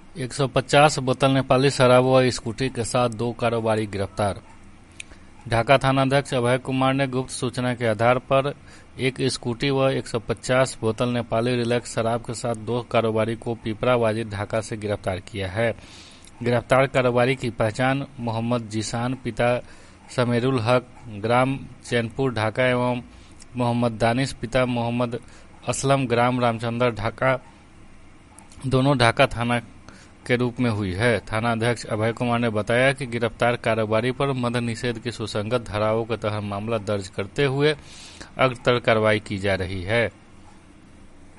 150 बोतल नेपाली शराब व स्कूटी के साथ 2 कारोबारी गिरफ्तार। ढाका थानाध्यक्ष अभय कुमार ने गुप्त सूचना के आधार पर एक स्कूटी व 150 बोतल नेपाली रिलैक्स शराब के साथ 2 कारोबारी को पिपराबाजी ढाका से गिरफ्तार किया है। गिरफ्तार कारोबारी की पहचान मोहम्मद जीशान पिता समीरुल हक ग्राम चैनपुर ढाका एवं मोहम्मद दानिश पिता मोहम्मद असलम ग्राम रामचंद्र ढाका दोनों ढाका थाना के रूप में हुई है। थानाध्यक्ष अभय कुमार ने बताया कि गिरफ्तार कारोबारी पर मद्य निषेध की सुसंगत धाराओं के तहत मामला दर्ज करते हुए अग्रतर कार्रवाई की जा रही है।